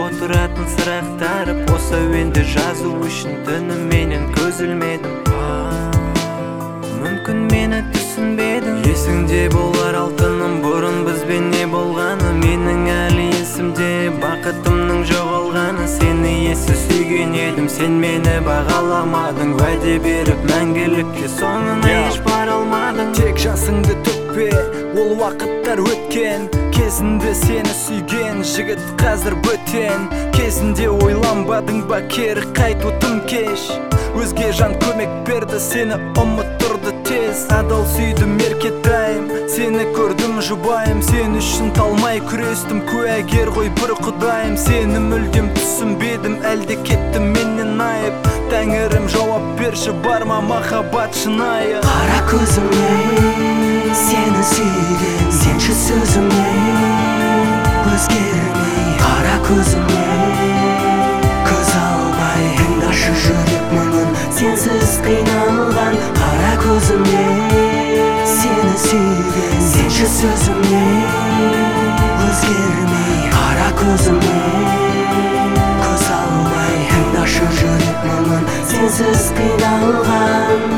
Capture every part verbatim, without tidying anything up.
отыратын сұрақтарып, осы әуенді жазу үшін түніменен көз ілмедім. Мүмкін мені түсінбедің. Есіңде болар алтыным, бұрын бізбен не болғаны. Менің әлі есімде бақытымның жоғалғаны. Сені есі сүйген едім, сен мені бағаламадың. Уәде беріп мәңгілікке, соңына еш бара алмадың. Тек жасыңды төкпе, ол уақыттар өткен. Кезінде сені сүйген жігіт қазір бөтен. Кезінде ойланбадың ба кері қайту тым кеш. Өзге жан көмек берді, сені ұмыттырды тез. Адал сүйдім еркетайым, сені көрдім жұбайым. Сен үшін талмай күрестім, куәгер ғой бір құдайым. Сені мүлдем түсінбедім, әлде кеттім менен айып. Тәңірім жауап берші, бар ма махаббат шынайы. Қара көзіме сені сүйген, сенші сөзіме өзгермей. Қара көзіме көз алмай, тыңдашы жүрек мұңын, сенсіз қиналған. Қара көзіме сені сүйген, сенші сөзіме өзгермей. Қара көзіме көз алмай, тыңдашы жүрек мұңын, сенсіз қиналған.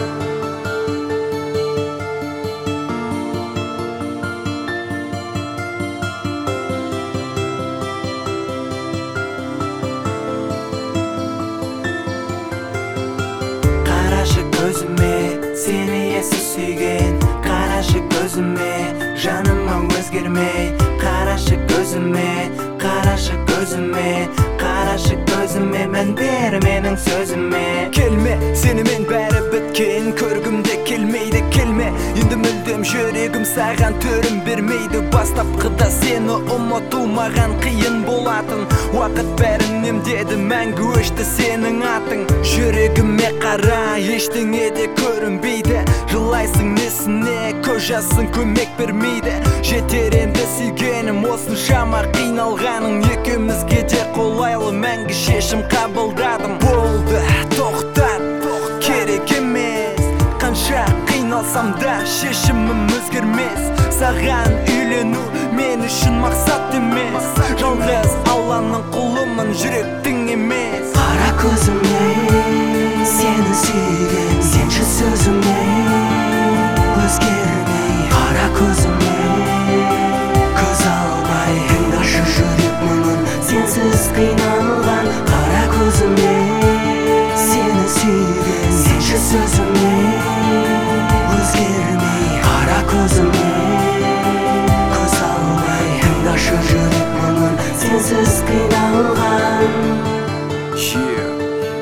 Қарашы көзіме, сені есі сүйген. Қарашы көзіме, жаныма өзгермей. Қарашы көзіме, қарашы көзіме, қарашы көзіме, мән бер менің сөзіме. Келме, сенімен бәрі біткен, көргімде келмейді. Келме, енді мүлдем жүрегім саған төрім бермейді. Бастапқыда сені ұмыту маған қиын болатын. Уақыт бәрін емдеді, мәңгі өшті сенің атың. Жүрегіме қара, ештеңе де көрінбейді. Жылайсың несіне, көз жасың көмек бермейді. Жетер енді сүйгенім, осыншама қиналғаның. Екеумізге де қолайлы мәңгі шешім қабылдадым. Болды, тоқтат, керек емес. Қанша қиналсам да шешімім өзгермес. Саған үйлену мен үшін мақсат емес. Жалғыз Алланың құлымын, жүректің емес. Қара көзіме сені сүйген, сенші сөзіме өзгермей. Қара көзіме көз алмай, тыңдашы жүрек мұңын, сенсіз қиналған. Қара көзіме сені сүйген, сенші сөзіме өзгермей. Қара көзіме көз алмай, тыңдашы жүрек мұңын, сенсіз қиналған. Yeah.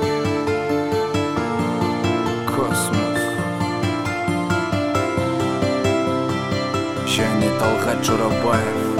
Космос және Талғат Жорабаев.